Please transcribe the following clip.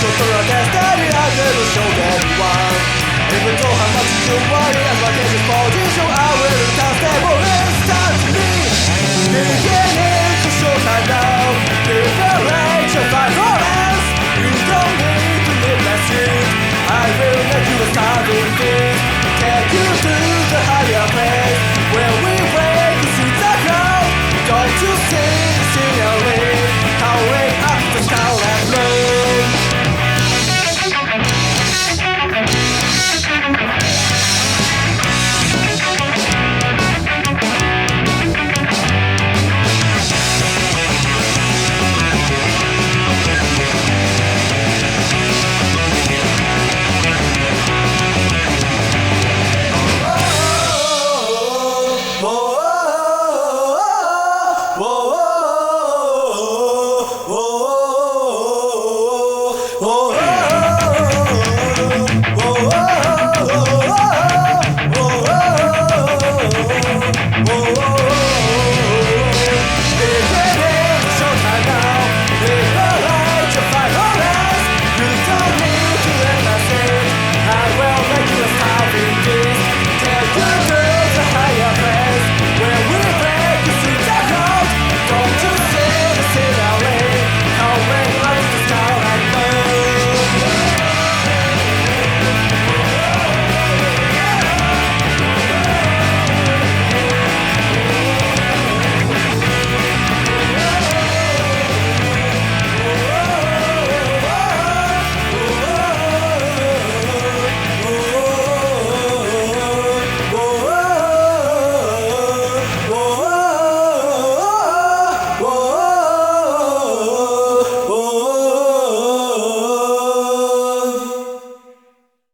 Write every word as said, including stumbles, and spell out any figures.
steady, I never showed anyone. Even though how much you worry, as my case is position, I will can't stable. It's time to leave. Beginning to show time now. Liberation by romance. You don't need to live that street. I will let you start with this. Take you to the higher place where we break the seats of crowd. Don't you see the scenery? Howling up the sky and blue. Oh,